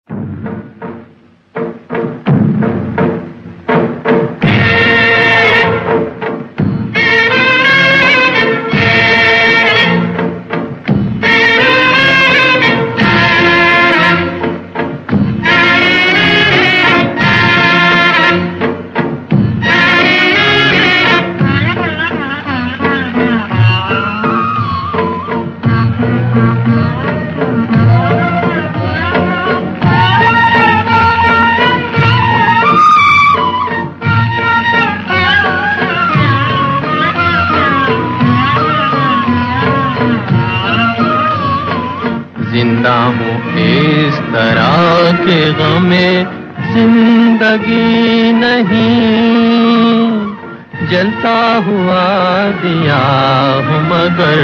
जिंदा हूँ इस तरह के गमे जिंदगी नहीं, जलता हुआ दिया हूँ मगर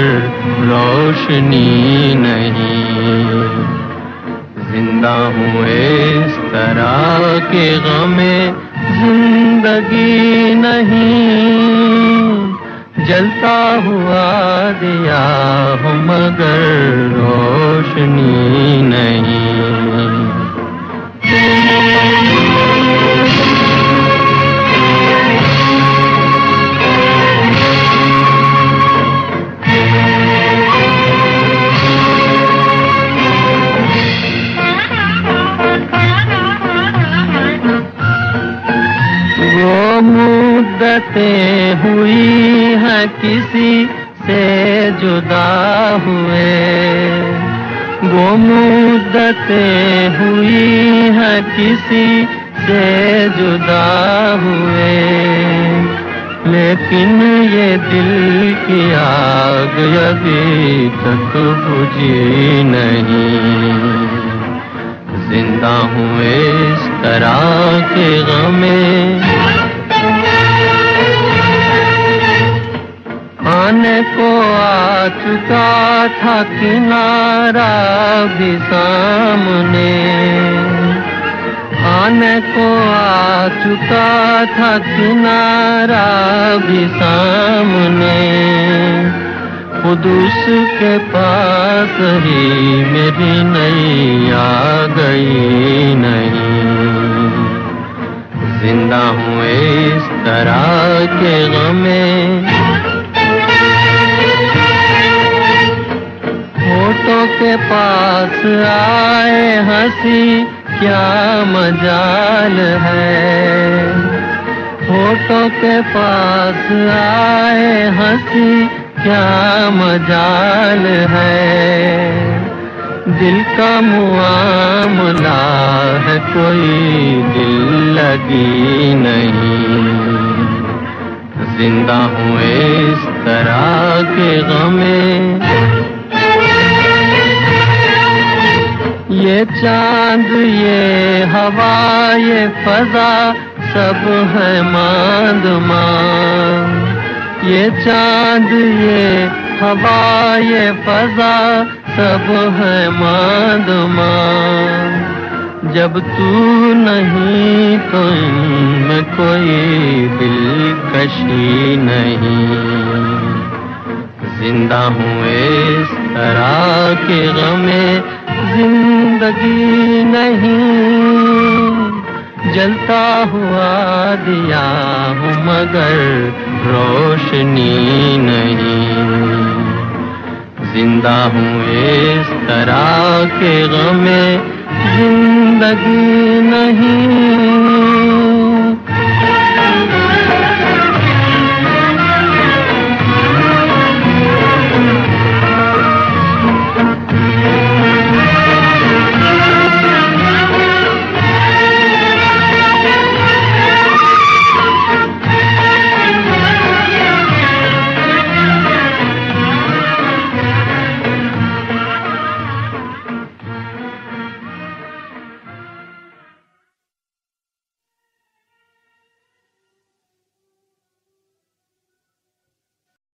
रोशनी नहीं। जिंदा हूँ इस तरह के गमे जिंदगी नहीं, जलता हुआ दिया हूँ मगर रोशनी नहीं। वो मुद्दतें हुई हैं किसी से जुदा हुए, वो मुद्दतें हुई हैं किसी से जुदा हुए, लेकिन ये दिल की आग अभी तक बुझी नहीं। जिंदा हूँ इस तरह के गमे, आने को आ चुका था किनारा भी सामने, आने को आ चुका था किनारा भी सामने, खुद उसके पास ही मेरी नैया गई नहीं। जिंदा हूँ इस तरह के गमे, होठों के पास आए हंसी क्या मजाल है, होठों के पास आए हंसी क्या मजाल है, दिल का मुआमला है कोई दिल लगी नहीं। जिंदा हूँ इस तरह के गमे, ये चांद ये हवा ये फजा सब है मांद मांद, ये चांद ये हवा ये फजा सब है मांद मांद, जब तू नहीं तो इनमें कोई दिलकशी नहीं। जिंदा हूँ इस तरह के गमे जिंदगी नहीं, जलता हुआ दिया हूँ मगर रोशनी नहीं। जिंदा हूँ इस तरह के गमे जिंदगी नहीं,